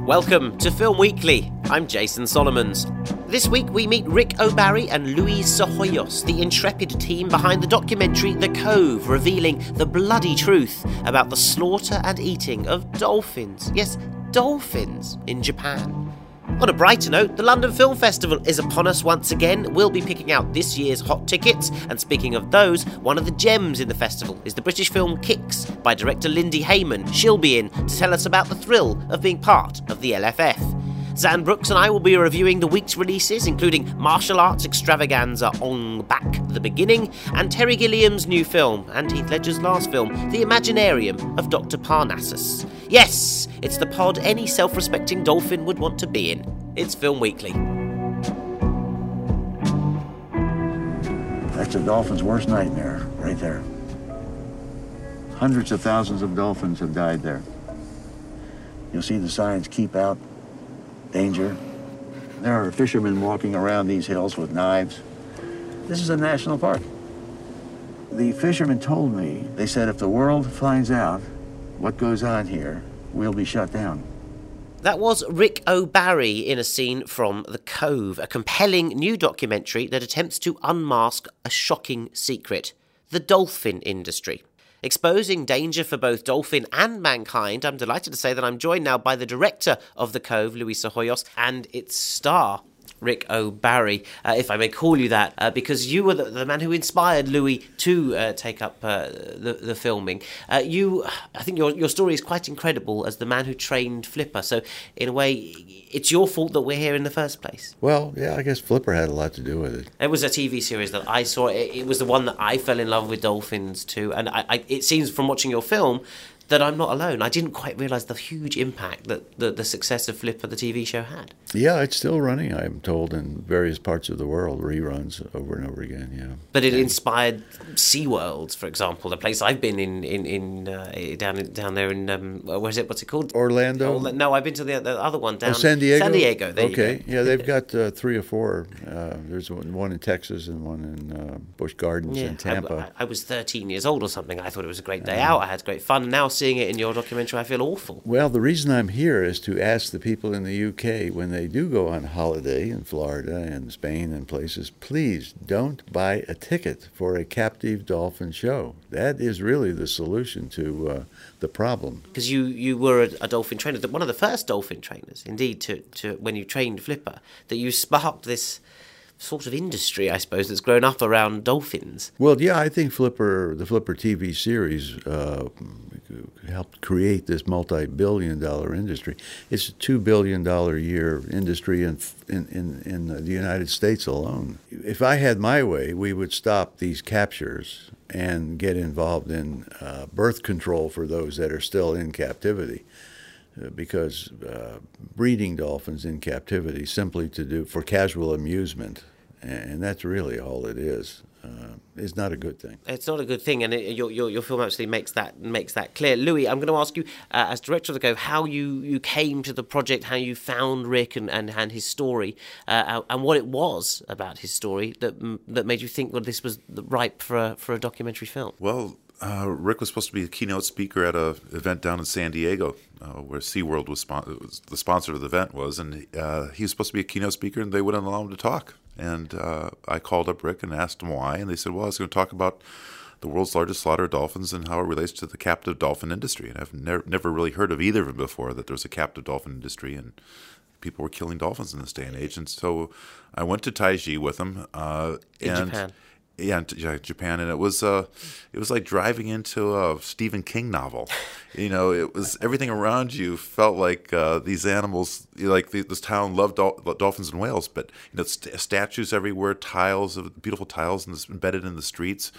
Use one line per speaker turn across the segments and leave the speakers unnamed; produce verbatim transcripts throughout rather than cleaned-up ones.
Welcome to Film Weekly. I'm Jason Solomons. This week we meet Rick O'Barry and Luis Zohoyos, the intrepid team behind the documentary The Cove, revealing the bloody truth about the slaughter and eating of dolphins. Yes, dolphins in Japan. On a brighter note, the London Film Festival is upon us once again. We'll be picking out this year's hot tickets, and speaking of those, one of the gems in the festival is the British film Kicks by director Lindy Hayman. She'll be in to tell us about the thrill of being part of the L F F. Zan Brooks and I will be reviewing the week's releases, including martial arts extravaganza Ong Bak, The Beginning, and Terry Gilliam's new film, and Heath Ledger's last film, The Imaginarium of Doctor Parnassus. Yes, it's the pod any self-respecting dolphin would want to be in. It's Film Weekly.
That's a dolphin's worst nightmare, right there. Hundreds of thousands of dolphins have died there. You'll see the signs, keep out, danger. There are fishermen walking around these hills with knives. This is a national park. The fishermen told me, they said if the world finds out what goes on here, we'll be shut down.
That was Rick O'Barry in a scene from The Cove, a compelling new documentary that attempts to unmask a shocking secret: the dolphin industry. Exposing danger for both dolphin and mankind, I'm delighted to say that I'm joined now by the director of The Cove, Luis Zohoyos, and its star, Rick O'Barry, uh, if I may call you that, uh, because you were the, the man who inspired Louis to uh, take up uh, the, the filming. Uh, you, I think your your story is quite incredible as the man who trained Flipper. So, in a way, it's your fault that we're here in the first place.
Well, yeah, I guess Flipper had a lot to do with it.
It was a T V series that I saw. It, it was the one that I fell in love with dolphins too. And I, I, it seems from watching your film that I'm not alone. I didn't quite realise the huge impact that the, the success of Flipper, the T V show, had.
Yeah, it's still running, I'm told, in various parts of the world, reruns over and over again, yeah.
But it inspired SeaWorld, for example, the place I've been in, in, in uh, down in, down there in, um, where's it, what's it called?
Orlando?
Orla- no, I've been to the, the other one down...
Oh, San Diego?
San Diego, there
okay.
you go.
Yeah, they've got uh, three or four. Uh, there's one, one in Texas and one in uh, Busch Gardens
yeah,
in Tampa.
I, I, I was thirteen years old or something. I thought it was a great day out. I had great fun. Now seeing it in your documentary, I feel awful.
Well, the reason I'm here is to ask the people in the U K, when they do go on holiday in Florida and Spain and places, please don't buy a ticket for a captive dolphin show. That is really the solution to uh, the problem.
Because you, you were a, a dolphin trainer, one of the first dolphin trainers, indeed, to, to when you trained Flipper, that you sparked this sort of industry, I suppose, that's grown up around dolphins.
Well, yeah, I think Flipper, the Flipper T V series uh, helped create this multi-billion dollar industry. It's a two billion dollars a year industry in, in, in, in the United States alone. If I had my way, we would stop these captures and get involved in uh, birth control for those that are still in captivity. Uh, because uh, breeding dolphins in captivity simply to do for casual amusement, and that's really all it is, uh, is not a good thing.
It's not a good thing, and it, your, your your film actually makes that makes that clear. Louis, I'm going to ask you, uh, as director of The Cove, how you, you came to the project, how you found Rick and, and, and his story, uh, and what it was about his story that that made you think, well, this was ripe for a, for a documentary film.
Well, Uh, Rick was supposed to be a keynote speaker at an event down in San Diego, uh, where SeaWorld was, spon- was the sponsor of the event was, and uh, he was supposed to be a keynote speaker, and they wouldn't allow him to talk. And uh, I called up Rick and asked him why, and they said, well, I was going to talk about the world's largest slaughter of dolphins and how it relates to the captive dolphin industry. And I've never never really heard of either of them before, that there's a captive dolphin industry, and people were killing dolphins in this day and age. And so I went to Taiji with him. Uh,
in
and
Japan.
Yeah, yeah, Japan, and it was uh, it was like driving into a Stephen King novel. You know, it was everything around you felt like uh, these animals, you know, like the, this town loved dol- dolphins and whales, but you know, st- statues everywhere, tiles of beautiful tiles, and embedded in the streets,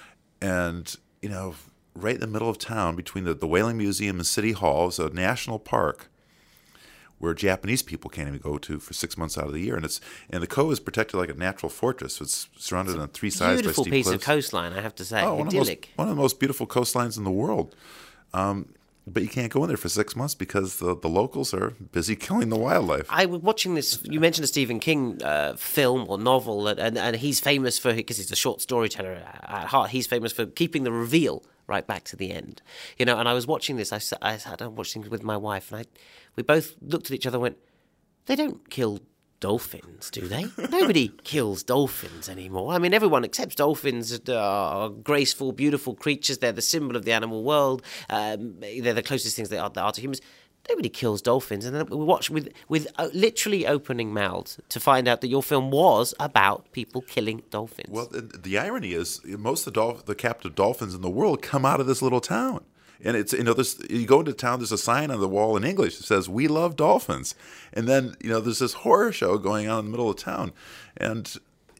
and you know, right in the middle of town, between the, the Whaling Museum and City Hall, is a national park where Japanese people can't even go to for six months out of the year. And it's and the Cove is protected like a natural fortress. It's surrounded
it's
on three sides by steep
beautiful piece
cliffs.
of coastline, I have to say.
Oh, one,
idyllic.
Of most, one of the most beautiful coastlines in the world. Um, but you can't go in there for six months because the, the locals are busy killing the wildlife.
I was watching this, you mentioned a Stephen King uh, film or novel, and, and, and he's famous for, because he's a short storyteller at heart, he's famous for keeping the reveal right back to the end. You know, and I was watching this, I, sat- I sat down watching with my wife, and I, we both looked at each other and went, they don't kill dolphins, do they? Nobody kills dolphins anymore. I mean, everyone accepts dolphins are graceful, beautiful creatures. They're the symbol of the animal world. Um, they're the closest things they are, they are to humans. Nobody kills dolphins. And then we watch with, with uh, literally opening mouths to find out that your film was about people killing dolphins.
Well, the, the irony is most of the, dolph- the captive dolphins in the world come out of this little town. And it's, you know, this, you go into town, there's a sign on the wall in English that says, "We love dolphins." And then, you know, there's this horror show going on in the middle of town. And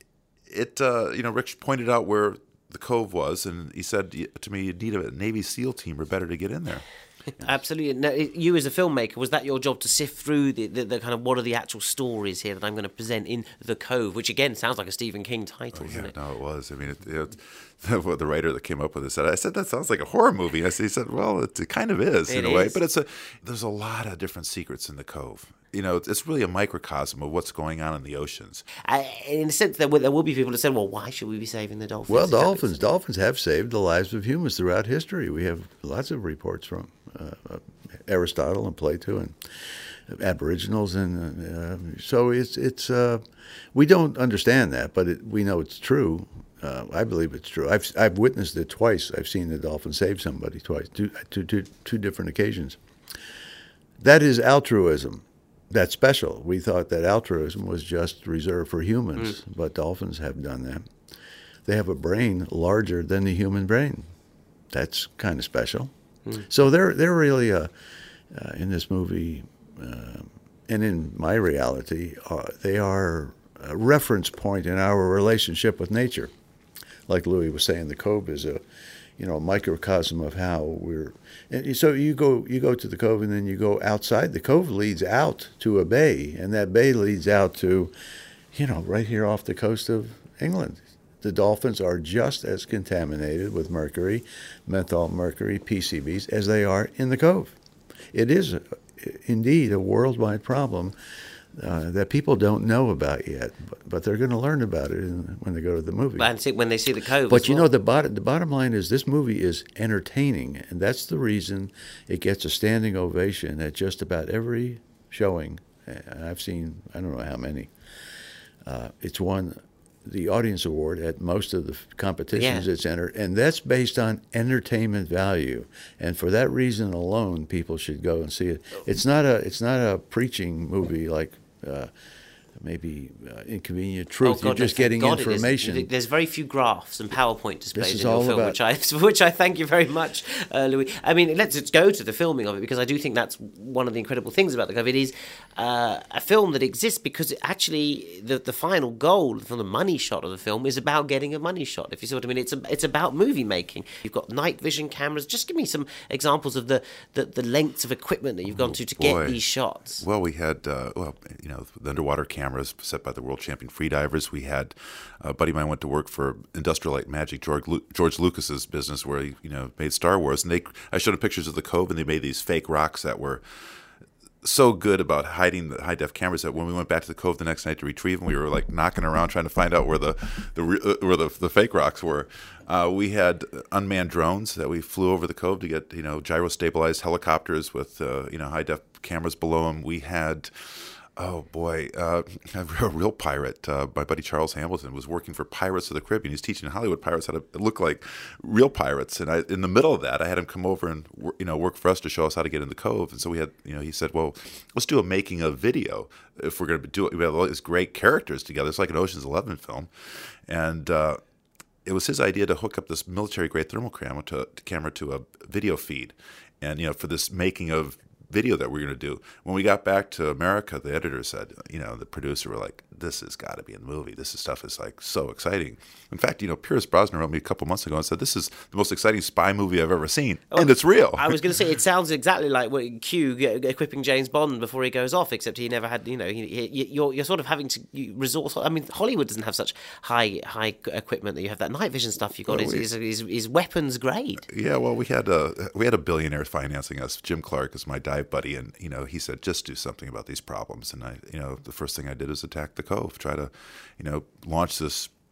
it, uh, you know, Rick pointed out where the cove was, and he said to me, "You need a Navy SEAL team or better to get in there."
Absolutely. No, you as a filmmaker, was that your job to sift through the, the, the kind of what are the actual stories here that I'm going to present in The Cove, which again sounds like a Stephen King title,
Oh,
doesn't
yeah,
it?
no, it was. I mean, it, it, the writer that came up with it said, I said, that sounds like a horror movie. I said, he said, well, it, it kind of is
It
in a way,
is.
but it's a, there's a lot of different secrets in the Cove. You know, it's, it's really a microcosm of what's going on in the oceans.
Uh, in a sense, there will, there will be people that say, well, why should we be saving the dolphins?
Well,
Is that-
dolphins dolphins have saved the lives of humans throughout history. We have lots of reports from uh, Aristotle and Plato and Aboriginals, and uh, so it's it's uh, we don't understand that, but it, we know it's true. Uh, I believe it's true. I've I've witnessed it twice. I've seen the dolphin save somebody twice, two two two two different occasions. That is altruism. That's special. We thought that altruism was just reserved for humans, mm. but dolphins have done that. They have a brain larger than the human brain. That's kind of special. Mm. So they're they're really uh, uh, in this movie, uh, and in my reality, uh, they are a reference point in our relationship with nature. Like Louis was saying, the Cove is a, you know, a microcosm of how we're. And so you go you go to the Cove, and then you go outside. The Cove leads out to a bay, and that bay leads out to, you know, right here off the coast of England. The dolphins are just as contaminated with mercury, methyl mercury, P C Bs, as they are in the Cove. It is uh, indeed a worldwide problem uh, that people don't know about yet, but, but they're going to learn about it in, when they go to the movie.
And see, when they see The Cove.
But
as
you
well.
know, the bottom, the bottom line is this movie is entertaining, and that's the reason it gets a standing ovation at just about every showing. And I've seen, I don't know how many. Uh, it's won the audience award at most of the competitions
Yeah.
it's entered, and that's based on entertainment value. And for that reason alone, people should go and see it. It's not a it's not a preaching movie like uh, maybe uh, Inconvenient Truth.
Oh, God,
You're just
no,
getting
God, it isn't.
information.
There's very few graphs and PowerPoint displays
is
in your
all
film,
about-
which I which I thank you very much, uh, Louis. I mean, let's just go to the filming of it, because I do think that's one of the incredible things about The Cove. It is uh, a film that exists because it actually the the final goal from the money shot of the film is about getting a money shot. If you see what I mean, it's a, it's about movie making. You've got night vision cameras. Just give me some examples of the the, the lengths of equipment that you've gone to to
boy.
get these shots.
Well, we had, uh, well, you know, the underwater cameras set by the world champion freedivers. We had a buddy of mine went to work for Industrial Light and Magic, George, Lu- George Lucas's business, where he, you know, made Star Wars. And they, I showed him pictures of the Cove, and they made these fake rocks that were so good about hiding the high def cameras that when we went back to the Cove the next night to retrieve them, we were like knocking around trying to find out where the the re- uh, where the, the fake rocks were. Uh, we had unmanned drones that we flew over the Cove to get, you know, gyro stabilized helicopters with uh, you know high def cameras below them. We had. Oh boy, uh, a real pirate. Uh, my buddy Charles Hamilton was working for Pirates of the Caribbean. He's teaching Hollywood pirates how to look like real pirates. And I, in the middle of that, I had him come over and you know work for us to show us how to get in the Cove. And so we had, you know, he said, "Well, let's do a making of video if we're going to do it. We have all these great characters together. It's like an Ocean's Eleven film." And uh, it was his idea to hook up this military-grade thermal camera to, to camera to a video feed, and you know, for this making of video that we're going to do. When we got back to America, the editor said, you know, the producer were like, this has got to be in the movie. This stuff is like so exciting. In fact, you know, Pierce Brosnan wrote me a couple months ago and said, this is the most exciting spy movie I've ever seen.
Oh,
and it's real.
I was going to say, it sounds exactly like what Q equipping James Bond before he goes off, except he never had, you know, he, he, you're, you're sort of having to resource. I mean, Hollywood doesn't have such high high equipment that you have. That night vision stuff you've got
Well,
is,
we-
is, is, is weapons grade.
Yeah, well, we had a we had a billionaire financing us. Jim Clark is my dive buddy, and you know, he said, just do something about these problems. And I, you know, the first thing I did was attack the Cove, try to, you know, launch this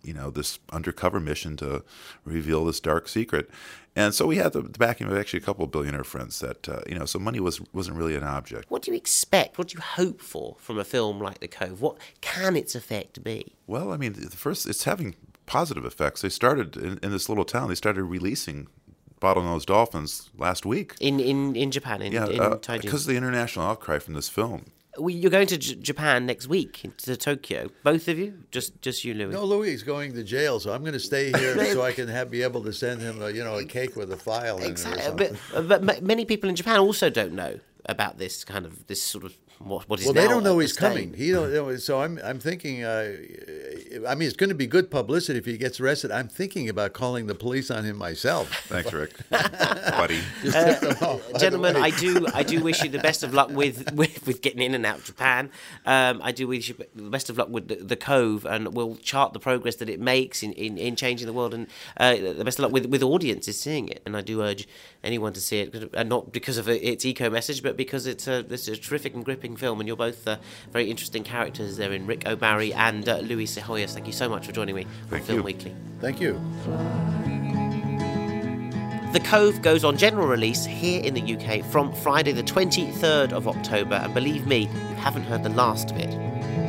you know, this undercover mission to reveal this dark secret. And so we had the, the backing of actually a couple of billionaire friends that, uh, you know, so money was, wasn't really an object.
What do you expect? What do you hope for from a film like The Cove? What can its effect be?
Well, I mean, the first, it's having positive effects. They started in, in this little town, they started releasing bottlenose dolphins last week.
In in, in Japan, in,
yeah,
in
uh,
Taijin.
because of the international outcry from this film.
Well, you're going to J- Japan next week, to Tokyo. Both of you? Just just you, Louis?
No, Louis is going to jail, so I'm going to stay here so I can have, be able to send him, a, you know, a cake with a file in it or
Exactly.
something.
But, but ma- many people in Japan also don't know about this kind of, this sort of, what, what is
Well,
now
they don't know
a
he's
stain.
coming. He don't know. So I'm I'm thinking. Uh, I mean, it's going to be good publicity if he gets arrested. I'm thinking about calling the police on him myself.
Thanks, Rick. Buddy.
Just tip them off. By the
Gentlemen,
way.
I do I do wish you the best of luck with, with, with getting in and out of Japan. Um, I do wish you the best of luck with the, the Cove, and we'll chart the progress that it makes in, in, in changing the world, and uh, the best of luck with, with audiences seeing it. And I do urge anyone to see it, and not because of its eco message, but because it's a, it's a terrific and gripping film, and you're both uh, very interesting characters there in Rick O'Barry and uh, Louis Cejoyos. Thank you so much for joining me on
Thank
Film
you.
Weekly.
Thank you.
The Cove goes on general release here in the U K from Friday the twenty-third of October, and believe me, you haven't heard the last of it.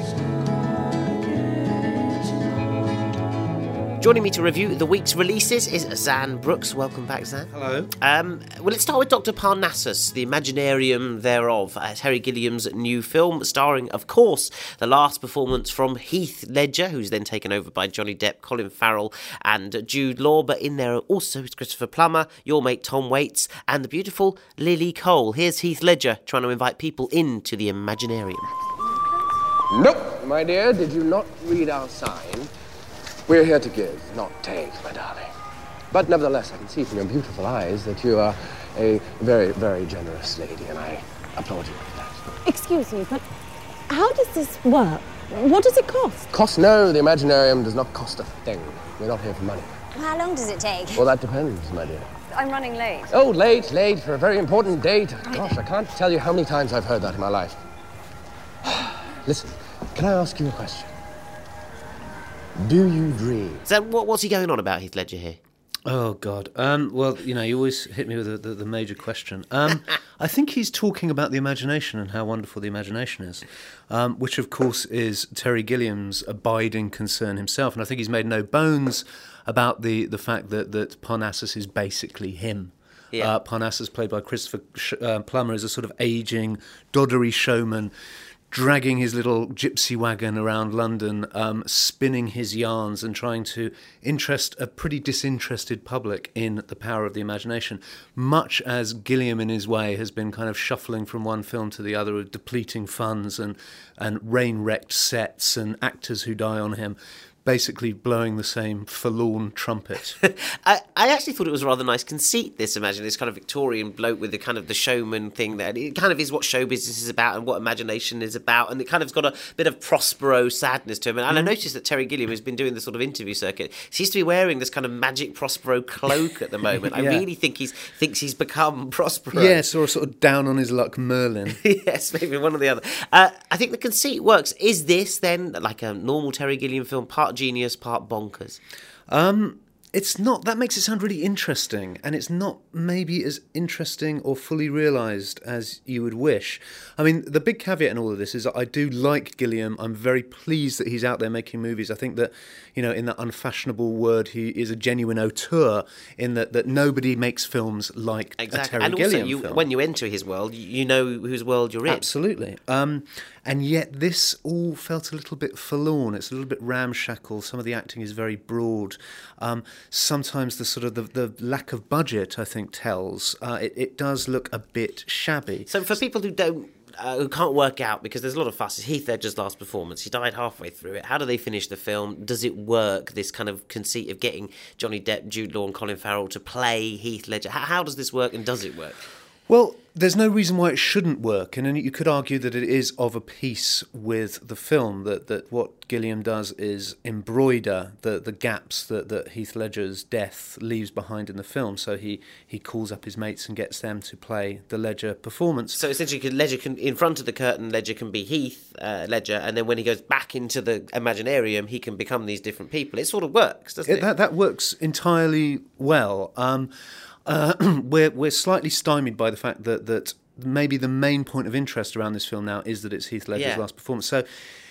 Joining me to review the week's releases is Zan Brooks. Welcome back, Zan.
Hello.
Um, well, let's start with Doctor Parnassus, the Imaginarium thereof, uh, Terry Gilliam's new film, starring, of course, the last performance from Heath Ledger, who's then taken over by Johnny Depp, Colin Farrell and Jude Law, but in there also is Christopher Plummer, your mate Tom Waits, and the beautiful Lily Cole. Here's Heath Ledger trying to invite people into the Imaginarium.
Nope, my dear, did you not read our sign? We're here to give, not take, my darling. But nevertheless, I can see from your beautiful eyes that you are a very, very generous lady, and I applaud you for that.
Excuse me, but how does this work? What does it cost?
Cost? No, the Imaginarium does not cost a thing. We're not here for money.
How long does it take?
Well, that depends, my dear.
I'm running late.
Oh, late, late for a very important date. Gosh, I can't tell you how many times I've heard that in my life. Listen, can I ask you a question? Do you dream?
Zan, what, what's he going on about, Heath Ledger, here?
Oh, God. Um, well, you know, you always hit me with the, the, the major question. Um, I think he's talking about the imagination and how wonderful the imagination is, um, which, of course, is Terry Gilliam's abiding concern himself. And I think he's made no bones about the, the fact that, that Parnassus is basically him.
Yeah.
Uh, Parnassus, played by Christopher Sh- uh, Plummer, is a sort of ageing, doddery showman, dragging his little gypsy wagon around London, um, spinning his yarns and trying to interest a pretty disinterested public in the power of the imagination, much as Gilliam, in his way, has been kind of shuffling from one film to the other with depleting funds and, and rain-wrecked sets and actors who die on him, basically blowing the same forlorn trumpet.
I, I actually thought it was a rather nice conceit, this imagine this kind of Victorian bloke with the kind of the showman thing there. It kind of is what show business is about and what imagination is about, and it kind of's got a bit of Prospero sadness to him. And, and I noticed that Terry Gilliam has been doing this sort of interview circuit. He seems to be wearing this kind of magic Prospero cloak at the moment. I
Yeah.
really think he's thinks he's become Prospero.
Yes, or a sort of down on his luck Merlin.
Yes, maybe one or the other. Uh, I think the conceit works. Is this then like a normal Terry Gilliam film, part genius, part bonkers?
Um, it's not. That makes it sound really interesting, and it's not maybe as interesting or fully realised as you would wish. I mean, the big caveat in all of this is that I do like Gilliam. I'm very pleased that he's out there making movies. I think that, you know, in that unfashionable word, he is a genuine auteur, in that, that nobody makes films like
Exactly.
a Terry
and
Gilliam
also, you,
film.
when you enter his world, you, you know whose world you're in.
Absolutely. Um, and yet this all felt a little bit forlorn. It's a little bit ramshackle. Some of the acting is very broad. Um, sometimes the sort of the, the lack of budget, I think, tells. Uh, it, it does look a bit shabby.
So for people who don't, uh, who can't work out, because there's a lot of fuss, it's Heath Ledger's last performance. He died halfway through it. How do they finish the film? Does it work, this kind of conceit of getting Johnny Depp, Jude Law and Colin Farrell to play Heath Ledger? How, how does this work, and does it work?
Well, there's no reason why it shouldn't work, and then you could argue that it is of a piece with the film, that, that what Gilliam does is embroider the, the gaps that, that Heath Ledger's death leaves behind in the film. So he, he calls up his mates and gets them to play the Ledger performance.
So essentially, Ledger can, in front of the curtain, Ledger can be Heath uh, Ledger, and then when he goes back into the Imaginarium, he can become these different people. It sort of works, doesn't it?
it that, that works entirely well. Um, Uh, we're we're slightly stymied by the fact that, that maybe the main point of interest around this film now is that it's Heath Ledger's
Yeah.
last performance. So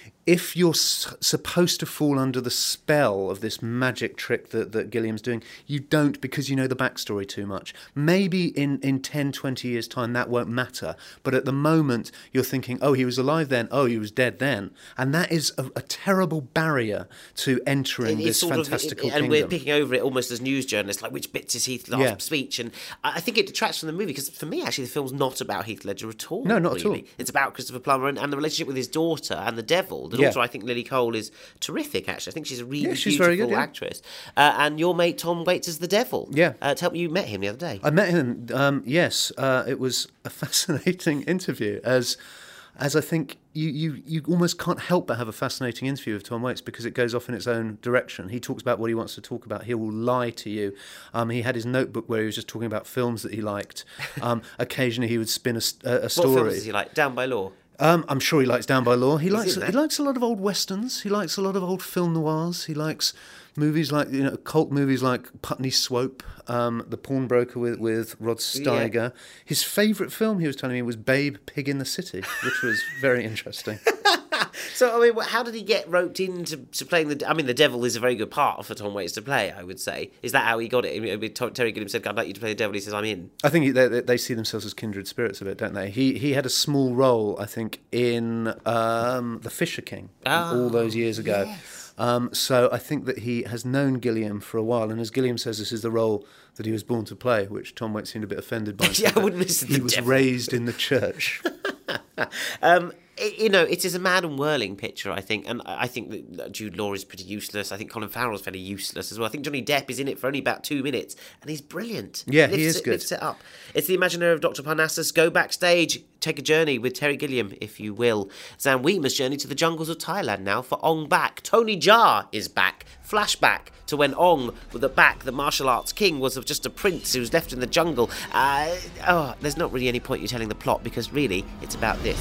if you're s- supposed to fall under the spell of this magic trick that, that Gilliam's doing, you don't, because you know the backstory too much. Maybe in, in ten, twenty years' time that won't matter, but at the moment you're thinking, oh, he was alive then, oh, he was dead then. And that is a, a terrible barrier to entering
It-
this
it's sort of-
fantastical
it- and
kingdom.
we're picking over it almost as news journalists, like which bits is Heath's last
Yeah.
speech, and I I think it detracts from the movie because for me, actually, the film's not about Heath Ledger at all.
No, not at
really.
all.
It's about Christopher Plummer and, and the relationship with his daughter and the devil. The
Yeah.
daughter, I think, Lily Cole is terrific. Actually, I think she's a really
Yeah, she's
beautiful
very good, yeah.
actress. Uh, and your mate Tom Waits is the devil.
Yeah.
uh, tell me, you met him the other day.
I met him. Um, yes, uh, it was a fascinating interview. As, as I think you, you, you almost can't help but have a fascinating interview with Tom Waits because it goes off in its own direction. He talks about what he wants to talk about. He will lie to you. Um, he had his notebook where he was just talking about films that he liked. Um, occasionally, he would spin a, s- a- a
What
story.
films is he like? Down by Law.
Um, I'm sure he likes Down by Law. He likes
in
he
there.
likes a lot of old westerns. He likes a lot of old film noirs. He likes movies like, you know, cult movies like Putney Swope, um, The Pawnbroker with with Rod Steiger. His favourite film, he was telling me, was Babe, Pig in the City, which was very interesting.
So, I mean, how did he get roped into to playing the... I mean, the devil is a very good part for Tom Waits to play, I would say. Is that how he got it? I mean, Terry Gilliam said, I'd like you to play the devil. He says, I'm in.
I think they, they they see themselves as kindred spirits a bit, don't they? He he had a small role, I think, in um, The Fisher King
Oh,
all those years ago. Um, so I think that he has known Gilliam for a while, and as Gilliam says, this is the role that he was born to play, which Tom Waits seemed a bit offended by.
Yeah, I wouldn't listen to
He
the
was
devil.
raised in the church.
Um, it, you know, it is a Madame Whirling picture, I think, and I I think that Jude Law is pretty useless. I think Colin Farrell's fairly useless as well. I think Johnny Depp is in it for only about two minutes, and he's brilliant.
Yeah, he
Lifts
is
it,
good.
Lifts it up. It's the Imaginary of Doctor Parnassus. Go backstage, take a journey with Terry Gilliam, if you will. Zan Weimer's journey to the jungles of Thailand now for Ong Bak. Tony Jaa is back. Flashback to when Ong, with the back, the martial arts king, was of just a prince who was left in the jungle. Uh, oh, there's not really any point you telling the plot because really, it's about this.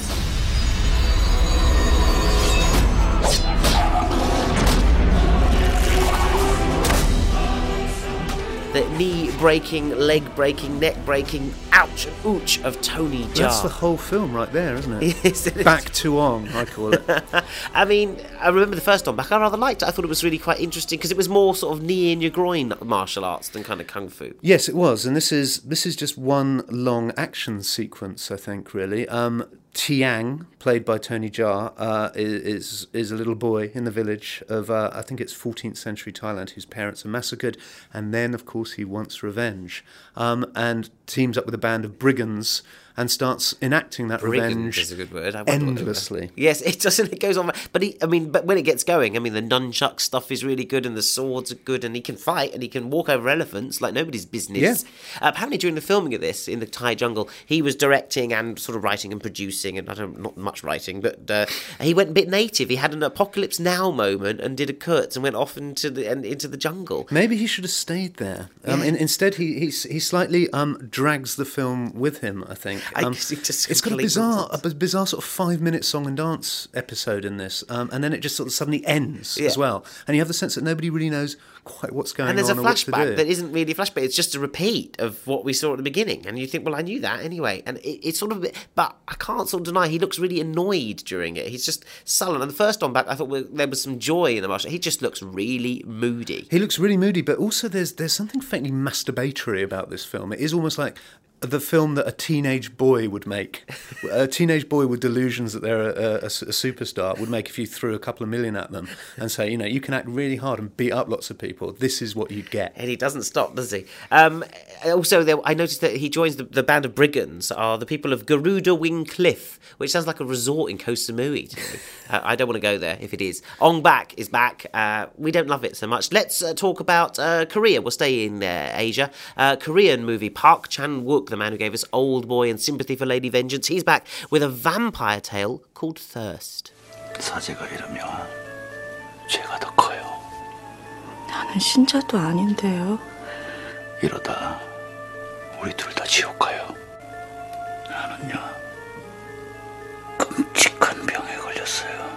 The knee-breaking, leg-breaking, neck-breaking, ouch and ooch of Tony Jaa.
That's the whole film right there, isn't it?
Yes, it is.
Back to Ong, I call it.
I mean, I remember the first Ong Bak. I rather liked it. I thought it was really quite interesting because it was more sort of knee in your groin martial arts than kind of kung fu.
Yes, it was, and this is this is just one long action sequence, I think, really. Um, Tiang, played by Tony Jaa, uh, is is a little boy in the village of, uh, I think it's fourteenth century Thailand, whose parents are massacred, and then, of course, he wants revenge, um, and teams up with a band of brigands and starts enacting that
Brigand
revenge
is a good word. I wonder what they were.
endlessly.
Yes, it doesn't. It goes on, but he, I mean, but when it gets going, I mean, the nunchuck stuff is really good, and the swords are good, and he can fight, and he can walk over elephants like nobody's business.
Yeah.
Uh, apparently, during the filming of this in the Thai jungle, he was directing and sort of writing and producing, and I don't not much writing, but uh, he went a bit native. He had an Apocalypse Now moment and did a Kurtz and went off into the and into the jungle.
Maybe he should have stayed there. Um, in, instead, he he he slightly um, drags the film with him, I think.
I
Um,
guess he just
it's got a
completely
bizarre, a
nonsense.
b- bizarre sort of five-minute song and dance episode in this, um, and then it just sort of suddenly ends
Yeah.
as well. And you have the sense that nobody really knows quite what's going
And there's
on
a
or what to
flashback
do.
that isn't really a flashback. It's just a repeat of what we saw at the beginning. And you think, well, I knew that anyway. And it, it's sort of, a bit, but I can't sort of deny he looks really annoyed during it. He's just sullen. And the first on back, I thought well, there was some joy in the martial. He just looks really moody.
He looks really moody, but also there's there's something faintly masturbatory about this film. It is almost like the film that a teenage boy would make. A teenage boy with delusions that they're a, a, a superstar would make if you threw a couple of million at them and say, you know, you can act really hard and beat up lots of people. This is what you'd get.
And he doesn't stop, does he? Um, also, there, I noticed that he joins the, the band of brigands are the people of Garuda Wing Cliff, which sounds like a resort in Koh Samui to me. uh, I don't want to go there if it is. Ong Bak is back. Uh, we don't love it so much. Let's uh, talk about uh, Korea. We'll stay in uh, Asia. Uh, Korean movie, Park Chan-wook Cook, the man who gave us Old Boy and Sympathy for Lady Vengeance. He's back with a vampire tale called Thirst.
사제가 이러면 죄가 더 커요.
나는 신자도 아닌데요.
이러다 우리 둘 다 지옥 가요. 나는요 끔찍한 병에 걸렸어요.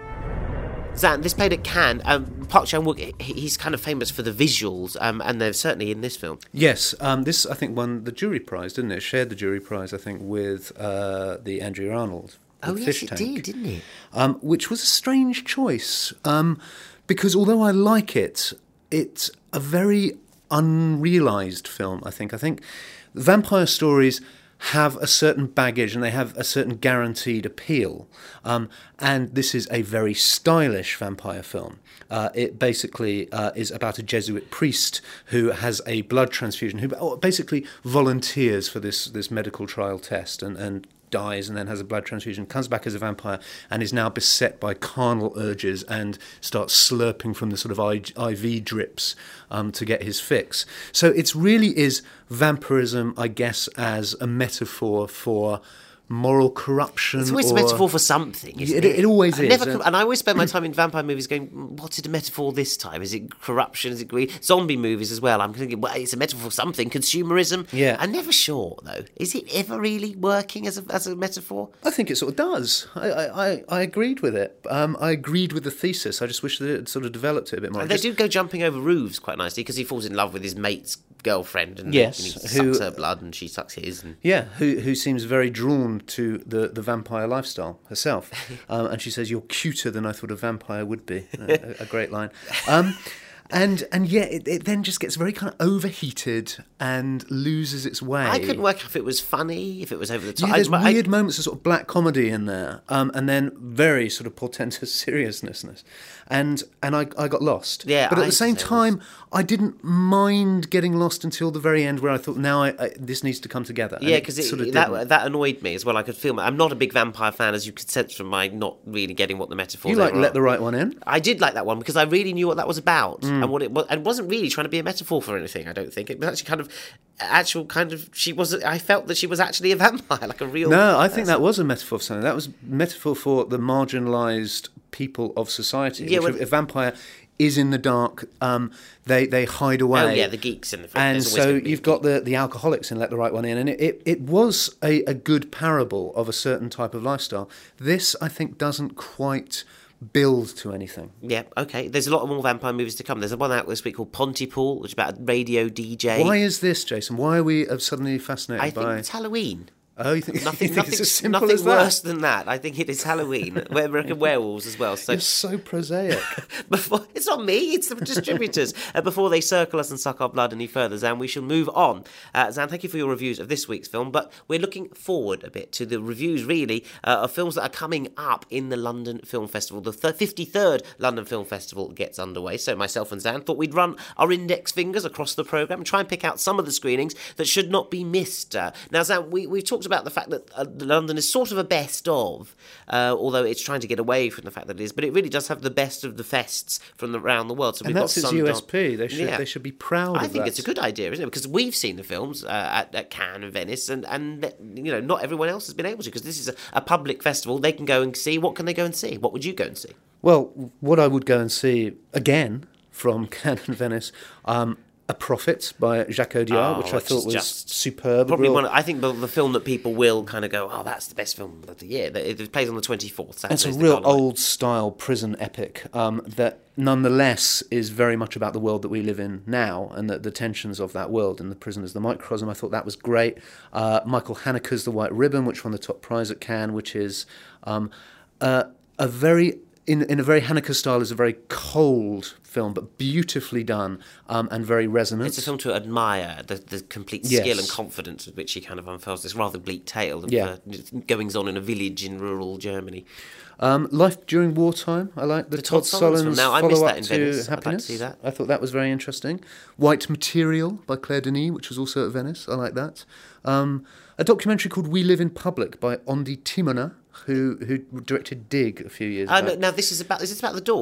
Zan, this played at Cannes. Um, Park Chan-wook, he's kind of famous for the visuals, um, and they're certainly in this film.
Yes, um, this, I think, won the jury prize, didn't it? Shared the jury prize, I think, with uh, the Andrea Arnold.
Oh, yes,
Fish
it
Tank,
did, didn't it?
Um, which was a strange choice, um, because although I like it, it's a very unrealised film, I think. I think vampire stories have a certain baggage and they have a certain guaranteed appeal. Um, and this is a very stylish vampire film. Uh, it basically uh, is about a Jesuit priest who has a blood transfusion, who basically volunteers for this, this medical trial test and, and dies and then has a blood transfusion, comes back as a vampire and is now beset by carnal urges and starts slurping from the sort of I V drips um, to get his fix. So it really is vampirism, I guess, as a metaphor for moral corruption.
It's always
or,
a metaphor for something, isn't
it?
It,
it always
I
is.
Never, and I always spend my time in vampire movies going, what's it a metaphor this time? Is it corruption? Is it greed? Zombie movies as well. I'm thinking, well, it's a metaphor for something. Consumerism?
Yeah.
I'm never sure, though. Is it ever really working as a, as a metaphor?
I think it sort of does. I, I, I agreed with it. Um, I agreed with the thesis. I just wish that it had sort of developed it a bit more.
And they
just,
do go jumping over roofs quite nicely because he falls in love with his mate's girlfriend and,
yes,
and he
who,
sucks her blood and she sucks his. And...
Yeah, who who seems very drawn to the, the vampire lifestyle herself. Um, and she says, "You're cuter than I thought a vampire would be." A, a great line. Um, and and yeah, it, it then just gets very kind of overheated and loses its way.
I couldn't work out if it was funny, if it was over the top.
Yeah, there's
I,
weird
I,
moments of sort of black comedy in there, um, and then very sort of portentous seriousness. And and I, I got lost.
Yeah,
but at
I
the same time,
was...
I didn't mind getting lost until the very end, where I thought, now I, I, this needs to come together.
Yeah, because sort of that that annoyed me as well. I could feel. I'm not a big vampire fan, as you could sense from my not really getting what the metaphors.
You like
were.
Let the Right One In?
I did like that one because I really knew what that was about
mm.
and what it was. And it wasn't really trying to be a metaphor for anything. I don't think it was actually kind of actual kind of. She was. I felt that she was actually a vampire, like a real.
No, I think person. That was a metaphor for something. That was a metaphor for the marginalised people of society.
Yeah,
which
well,
a vampire is in the dark. Um, they they hide away.
Oh yeah, the geeks in the front.
And so you've got the, the alcoholics in Let the Right One In, and it, it, it was a, a good parable of a certain type of lifestyle. This, I think, doesn't quite build to anything.
Yeah, okay. There's a lot more vampire movies to come. There's one out this week called Pontypool, which is about a radio D J.
Why is this, Jason? Why are we suddenly fascinated
I
by...
I think it's Halloween.
Oh, you think,
nothing,
you think
nothing,
it's as simple
nothing
as
worse
that?
than that. I think it is Halloween. We're American werewolves as well. So
you're so prosaic.
Before, it's not me, it's the distributors. uh, before they circle us and suck our blood any further, Zan, we shall move on. Uh, Zan, thank you for your reviews of this week's film, but we're looking forward a bit to the reviews, really, uh, of films that are coming up in the London Film Festival. The th- fifty-third London Film Festival gets underway, so myself and Zan thought we'd run our index fingers across the programme and try and pick out some of the screenings that should not be missed. Uh, now, Zan, we, we've talked about the fact that uh, London is sort of a best of, uh, although it's trying to get away from the fact that it is, but it really does have the best of the fests from the, around the world. So
and
we've
that's
got
its
Sundance.
U S P. They should
yeah.
they should be proud
I
of
think
that.
It's a good idea, isn't it? Because we've seen the films uh, at, at Cannes and Venice, and, and you know, not everyone else has been able to, because this is a, a public festival. They can go and see. What can they go and see? What would you go and see?
Well, what I would go and see, again, from Cannes and Venice, um, A Prophet by Jacques Audiard,
oh,
which I thought was
just
superb.
Probably
real...
one. I think the, the film that people will kind of go, oh, that's the best film of the year. It, it plays on the twenty-fourth.
It's a real old-style prison epic um, that nonetheless is very much about the world that we live in now and the, the tensions of that world and the prison as the microcosm. I thought that was great. Uh, Michael Haneke's The White Ribbon, which won the top prize at Cannes, which is um, uh, a very... In, in a very Haneke style, is a very cold film, but beautifully done um, and very resonant.
It's a film to admire, the, the complete
yes.
skill and confidence with which he kind of unfurls this rather bleak tale of
yeah.
uh, goings-on in a village in rural Germany.
Um, Life During Wartime, I like the,
the
Todd,
Todd Solondz
Solondz
now, I missed
follow-up
that in
to
Venice.
Happiness.
I'd like to see that.
I thought that was very interesting. White Material by Claire Denis, which was also at Venice. I like that. Um, a documentary called We Live in Public by Ondi Timona, who who directed Dig a few years
Uh,
back.
no, now this is about is this about the Doors?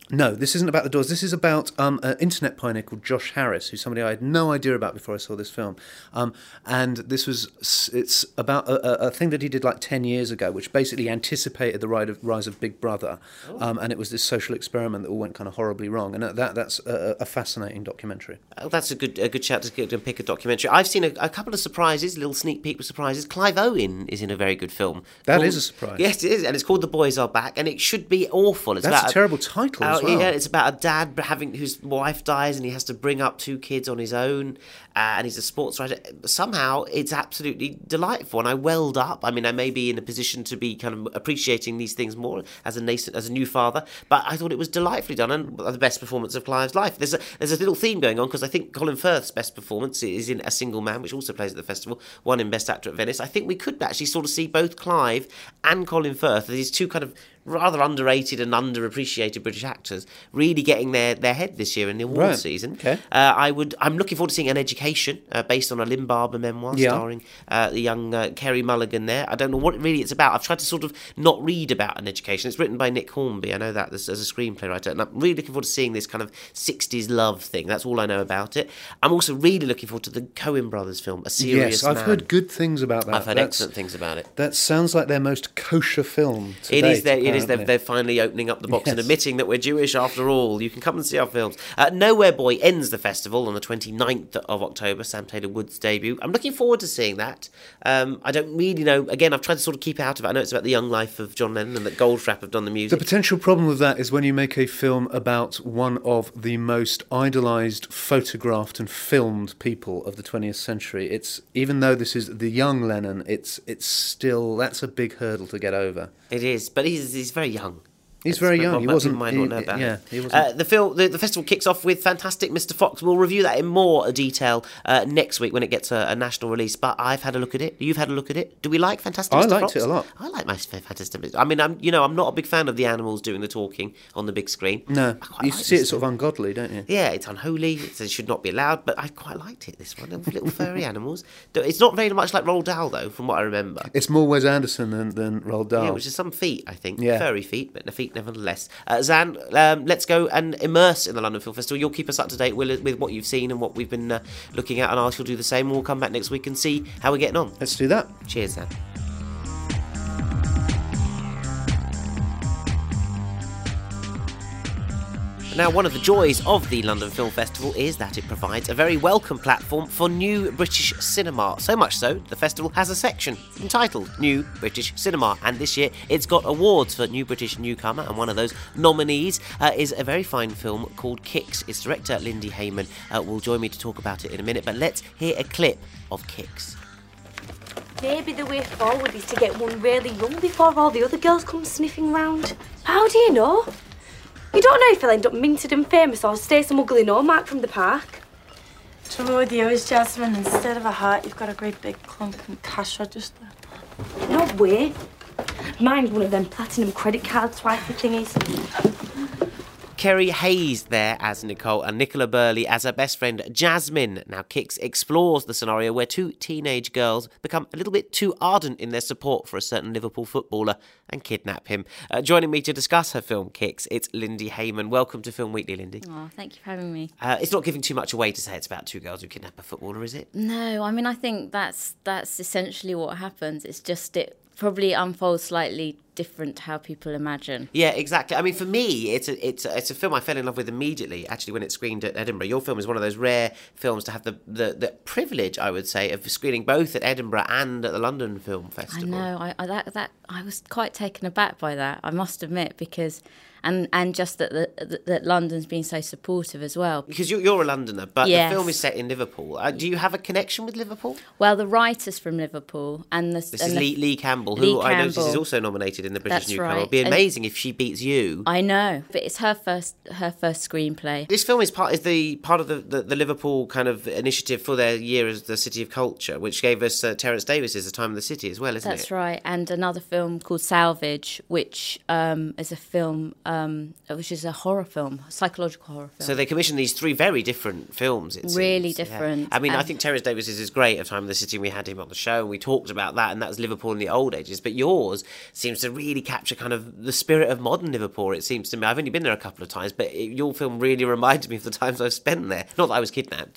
No, this isn't about the Doors. This is about um, an internet pioneer called Josh Harris, who's somebody I had no idea about before I saw this film. Um, and this was, it's about a, a thing that he did like ten years ago, which basically anticipated the rise of, rise of Big Brother. Oh. Um, and it was this social experiment that all went kind of horribly wrong. And that that's a, a fascinating documentary.
Oh, that's a good a good shout to, to pick a documentary. I've seen a, a couple of surprises, a little sneak peek with surprises. Clive Owen is in a very good film.
That
called,
is a surprise.
Yes, it is. And it's called The Boys Are Back. And it should be awful. It's
that's
about
a terrible title
uh,
as well.
Yeah, it's about a dad having whose wife dies and he has to bring up two kids on his own, uh, and he's a sports writer. Somehow it's absolutely delightful, and I welled up. I mean, I may be in a position to be kind of appreciating these things more as a nascent, as a new father, but I thought it was delightfully done and the best performance of Clive's life. There's a there's a little theme going on because I think Colin Firth's best performance is in A Single Man, which also plays at the festival, won in Best Actor at Venice. I think we could actually sort of see both Clive and Colin Firth, these two kind of rather underrated and underappreciated British actors, really getting their, their head this year in the award
right.
season.
Okay.
Uh, I would. I'm looking forward to seeing An Education, uh, based on a Lynn Barber memoir,
yeah.
starring uh, the young uh, Kerry Mulligan there. I don't know what really it's about. I've tried to sort of not read about An Education. It's written by Nick Hornby. I know that as, as a screenplay writer, and I'm really looking forward to seeing this kind of sixties love thing. That's all I know about it. I'm also really looking forward to the Coen Brothers film, A Serious
Yes, I've
Man.
heard good things about that.
I've heard
That's,
excellent things about it.
That sounds like their most kosher film to
It
date,
is. Their, it is. They're,
apparently.
they're finally opening up the box
Yes.
and admitting that we're Jewish after all. You can come and see our films. Uh, Nowhere Boy ends the festival on the twenty-ninth of October, Sam Taylor Wood's debut. I'm looking forward to seeing that. Um, I don't really know. Again, I've tried to sort of keep out of it. I know it's about the young life of John Lennon and that Goldfrapp have done the music.
The potential problem with that is when you make a film about one of the most idolised, photographed and filmed people of the twentieth century, it's even though this is the young Lennon, it's it's still, that's a big hurdle to get over.
It is, but he's he's very young.
He's very young. He wasn't.
Might
He,
not know about
yeah,
it.
he wasn't.
Uh, the film, the, the festival kicks off with Fantastic Mister Fox. We'll review that in more detail uh, next week when it gets a, a national release. But I've had a look at it. You've had a look at it. Do we like Fantastic
I
Mister
liked
Fox?
it a lot.
I like my Fantastic Mister I mean, I'm you know I'm not a big fan of the animals doing the talking on the big screen.
No, you
like
see it
this
sort of ungodly, don't you?
Yeah, it's unholy. It's, it should not be allowed. But I quite liked it. This one, little furry animals. It's not very much like Roald Dahl though, from what I remember.
It's more Wes Anderson than than Roald Dahl.
Yeah, which is some feet, I think.
Yeah.
Furry feet, but the feet nevertheless. Uh, Zan, um, let's go and immerse in the London Film Festival. You'll keep us up to date with, with what you've seen and what we've been uh, looking at, and I shall do the same. We'll come back next week and see how we're getting on.
Let's do that.
Cheers, Zan. Now, one of the joys of the London Film Festival is that it provides a very welcome platform for new British cinema. So much so, the festival has a section entitled New British Cinema, and this year it's got awards for New British Newcomer, and one of those nominees uh, is a very fine film called Kicks. Its director, Lindy Hayman, uh, will join me to talk about it in a minute, but let's hear a clip of Kicks.
Maybe the way forward is to get one really young before all the other girls come sniffing round. How do you know? You don't know if he'll end up minted and famous or stay some ugly no mark from the park.
Trouble with you is, Jasmine, instead of a heart, you've got a great big clump in cash register.
No way. Mine's one of them platinum credit card swipey thingies.
Kerry Hayes there as Nicole and Nicola Burley as her best friend Jasmine. Now, Kicks explores the scenario where two teenage girls become a little bit too ardent in their support for a certain Liverpool footballer and kidnap him. Uh, joining me to discuss her film Kicks, it's Lindy Hayman. Welcome to Film Weekly, Lindy.
Oh, thank you for having me.
Uh, it's not giving too much away to say it's about two girls who kidnap a footballer, is it?
No, I mean, I think that's that's essentially what happens. It's just it probably unfolds slightly different to how people imagine.
Yeah, exactly. I mean, for me, it's a it's a, it's a film I fell in love with immediately. Actually, when it screened at Edinburgh, your film is one of those rare films to have the the, the privilege, I would say, of screening both at Edinburgh and at the London Film Festival.
I know. I, I that that I was quite taken aback by that, I must admit, because. And and just that the, that London's been so supportive as well.
Because you're, you're a Londoner, but
yes.
the film is set in Liverpool. Uh, do you have a connection with Liverpool?
Well, the writer's from Liverpool. and the,
This
and
is
the,
Lee, Lee Campbell,
Lee
who I noticed
Campbell.
is also nominated in the British
That's
Newcomer.
right.
It would be
And
amazing if she beats you.
I know, but it's her first her first screenplay.
This film is part is the part of the, the, the Liverpool kind of initiative for their year as the City of Culture, which gave us uh, Terence Davis's The Time of the City as well, isn't
That's
it?
That's right, and another film called Salvage, which um, is a film, um, which is a horror film, a psychological horror film.
So they commissioned these three very different films, it
Really
seems.
different.
Yeah. I mean,
Um,
I think Terence Davis's is great, of Time of the City, and we had him on the show, and we talked about that, and that was Liverpool in the old ages, but yours seems to really capture kind of the spirit of modern Liverpool, it seems to me. I've only been there a couple of times, but it, your film really reminds me of the times I've spent there. Not that I was kidnapped.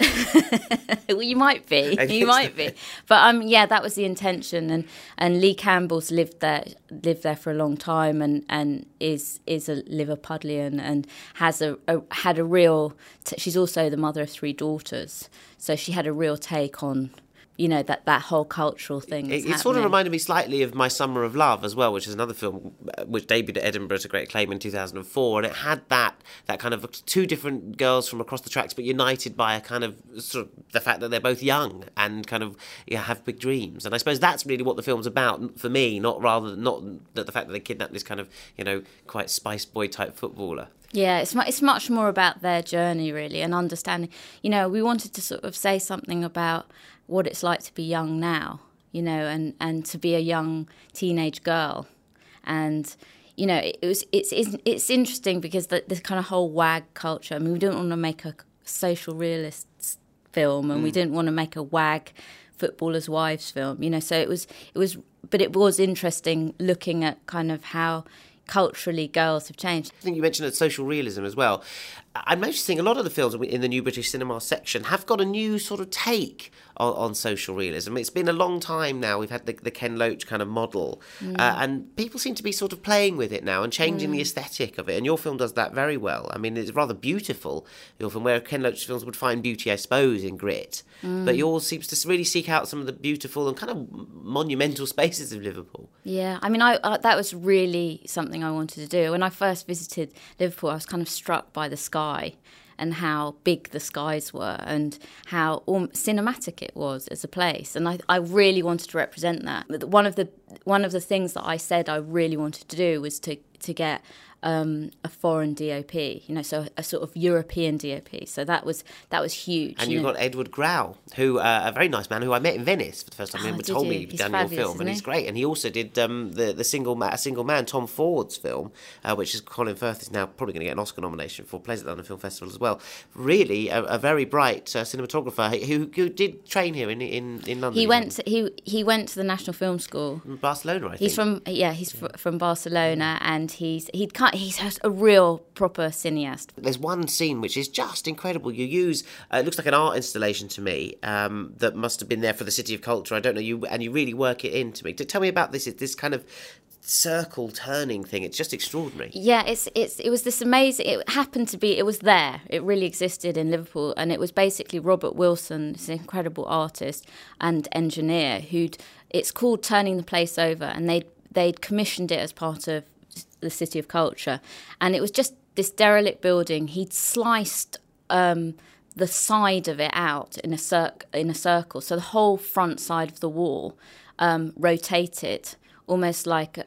Well, you might be. You might be. But um, yeah, that was the intention. And, and Lee Campbell's lived there lived there for a long time, and, and is is a Liverpudlian, and has a, a had a real. T- she's also the mother of three daughters, so she had a real take on, you know, that, that whole cultural thing.
It, it sort of reminded me slightly of My Summer of Love as well, which is another film which debuted at Edinburgh to great acclaim in two thousand four, and it had that that kind of two different girls from across the tracks, but united by a kind of sort of the fact that they're both young and kind of yeah, have big dreams. And I suppose that's really what the film's about for me, not rather not that the fact that they kidnapped this kind of, you know, quite Spice Boy type footballer.
Yeah, it's it's much more about their journey, really, and understanding. You know, we wanted to sort of say something about what it's like to be young now, you know, and, and to be a young teenage girl. And, you know, it, it was it's, it's it's interesting because the, this kind of whole wag culture, I mean, we didn't want to make a social realist film, and mm. we didn't want to make a wag footballers' wives film, you know, so it was, it was, but it was interesting looking at kind of how culturally girls have changed.
I think you mentioned social realism as well. I'm noticing a lot of the films in the New British Cinema section have got a new sort of take on, on social realism. It's been a long time now. We've had the, the Ken Loach kind of model, mm. uh, and people seem to be sort of playing with it now and changing mm. the aesthetic of it. And your film does that very well. I mean, it's rather beautiful, your film, where Ken Loach's films would find beauty, I suppose, in grit. Mm. But yours seems to really seek out some of the beautiful and kind of monumental spaces of Liverpool.
Yeah, I mean, I, I that was really something I wanted to do. When I first visited Liverpool, I was kind of struck by the sky and how big the skies were and how um, cinematic it was as a place. And I, I really wanted to represent that. One of the one of the things that I said I really wanted to do was to, to get um, a foreign D O P, you know, so a sort of European D O P. So that was that was huge.
And
you
you've
know.
got Edward Grau, who uh, a very nice man who I met in Venice for the first time.
Oh,
He told
you?
me he'd
He's
done your
fabulous,
film, and
isn't
he's
he?
great. And he also did um, the the single ma- a single man Tom Ford's film, uh, which is Colin Firth is now probably going to get an Oscar nomination for, plays at the London Film Festival as well. Really, a, a very bright uh, cinematographer who, who did train here in in, in London.
He went. To, he he went to the National Film School.
In Barcelona, I think.
He's from yeah. He's yeah. F- from Barcelona, and he's he'd cut, he's a real proper cineast.
There's one scene which is just incredible. You use uh, it looks like an art installation to me um, that must have been there for the City of Culture. I don't know you, and you really work it into me. Tell me about this. This kind of circle turning thing. It's just extraordinary.
Yeah, it's it's it was this amazing. It happened to be. It was there. It really existed in Liverpool, and it was basically Robert Wilson, this incredible artist and engineer, who'd. It's called Turning the Place Over, and they they'd commissioned it as part of the City of Culture, and it was just this derelict building. He'd sliced um, the side of it out in a cir- in a circle, so the whole front side of the wall um, rotated, almost like a,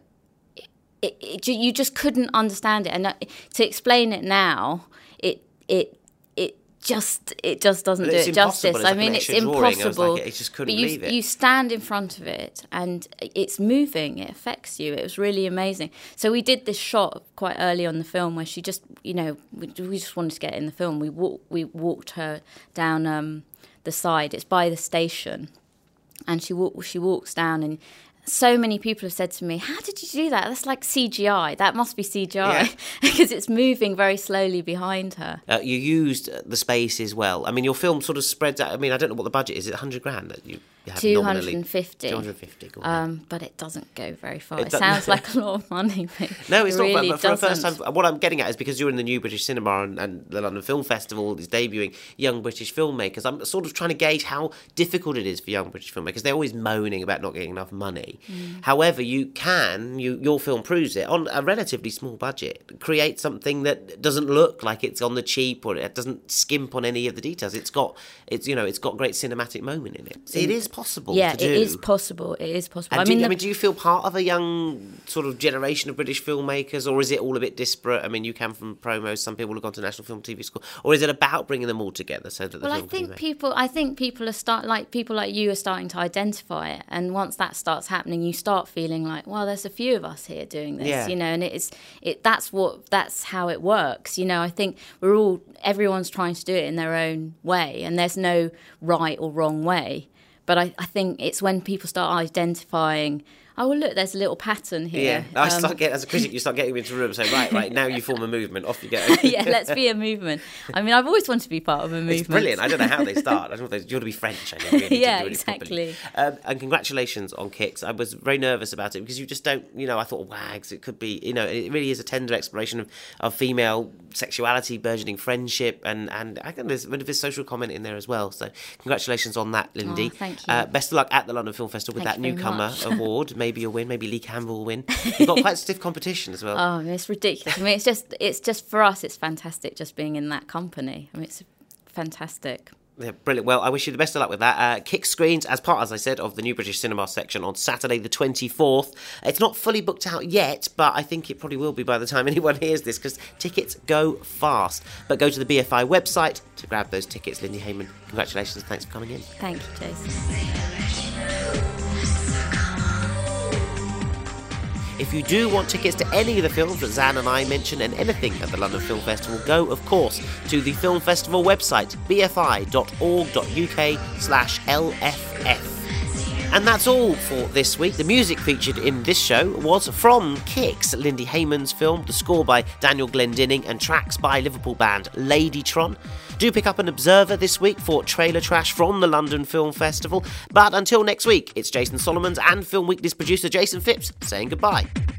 it, it, you just couldn't understand it. And to explain it now, it it it just it just doesn't do it justice.
It's
I
like
mean,
an
it's
extra drawing.
impossible.
I was like, I just couldn't
but you,
believe it.
You stand in front of it, and it's moving. It affects you. It was really amazing. So we did this shot quite early on the film where she just, you know, we, we just wanted to get in the film. We walk, we walked her down um, the side. It's by the station, and she walk, she walks down and. So many people have said to me, how did you do that? That's like C G I. That must be C G I. Yeah. Because it's moving very slowly behind her.
Uh, you used the space as well. I mean, your film sort of spreads out. I mean, I don't know what the budget is. Is it one hundred grand that you, you have
two hundred fifty.
two hundred fifty.
Um, but it doesn't go very far. It,
it
sounds like a lot of money. But
no, it's
it
not.
really
But for
doesn't.
the first time, what I'm getting at is because you're in the New British Cinema and, and the London Film Festival is debuting young British filmmakers. I'm sort of trying to gauge how difficult it is for young British filmmakers. They're always moaning about not getting enough money. Mm. However, you can, you, your film proves it, on a relatively small budget, create something that doesn't look like it's on the cheap or it doesn't skimp on any of the details. It's got, it's you know, it's got great cinematic moment in it. So it is possible
yeah,
to do.
it is possible. It is possible.
And
I
do,
mean,
you,
the...
I mean, do you feel part of a young sort of generation of British filmmakers, or is it all a bit disparate? I mean, you come from promos, some people have gone to National Film T V School, or is it about bringing them all together so that the
well,
film
I think
can be
people, I think people are start like people like you are starting to identify it, and once that starts happening, you start feeling like, well, there's a few of us here doing this,
yeah.
you know, and it is it. That's what that's how it works, you know. I think we're all everyone's trying to do it in their own way, and there's no right or wrong way. But I, I think it's when people start identifying, Oh, well, look, there's a little pattern here.
Yeah, I
Um,
start getting, as a critic, you start getting into a room and say, right, right, now you form a movement, off you go.
yeah, let's be a movement. I mean, I've always wanted to be part of a movement.
It's brilliant. I don't know how they start. I don't know if they, you want to be French, I know, really,
yeah,
to do it
exactly.
Um, and congratulations on Kicks. I was very nervous about it because you just don't, you know, I thought Wags, it could be, you know, it really is a tender exploration of, of female sexuality, burgeoning friendship, and, and I think there's a bit of a social comment in there as well. So congratulations on that, Lindy.
Oh, thank you.
Uh, best of luck at the London Film Festival with
Thank
that
you very
newcomer
much.
award. Maybe you'll win, maybe Lee Campbell will win. You've got quite stiff competition as well.
Oh, it's ridiculous. I mean, it's just, it's just for us, it's fantastic just being in that company. I mean, it's fantastic.
Yeah, brilliant. Well, I wish you the best of luck with that. Uh, Kick screens as part, as I said, of the New British Cinema section on Saturday the twenty-fourth. It's not fully booked out yet, but I think it probably will be by the time anyone hears this because tickets go fast. But go to the B F I website to grab those tickets. Lindy Hayman, congratulations. Thanks for coming in.
Thank you, Jason.
If you do want tickets to any of the films that Zan and I mentioned and anything at the London Film Festival, go, of course, to the Film Festival website, b f i dot org dot u k slash l f f. And that's all for this week. The music featured in this show was from Kicks, Lindy Hayman's film, the score by Daniel Glendinning, and tracks by Liverpool band Ladytron. Do pick up an Observer this week for trailer trash from the London Film Festival. But until next week, it's Jason Solomons and Film Weekly's producer Jason Phipps saying goodbye.